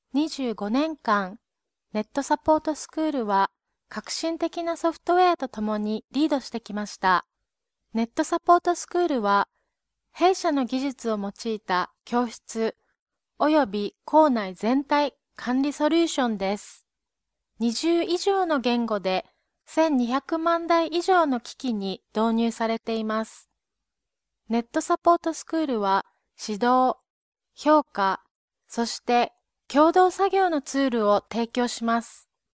25年間、ネットサポートスクールは革新的なソフトウェアとともにリードしてきました。ネットサポートスクールは、弊社の技術を用いた教室及び校内全体管理ソリューションです。20以上の言語で1200万台以上の機器に導入されています。ネットサポートスクールは指導、評価、そして共同作業のツールを提供します。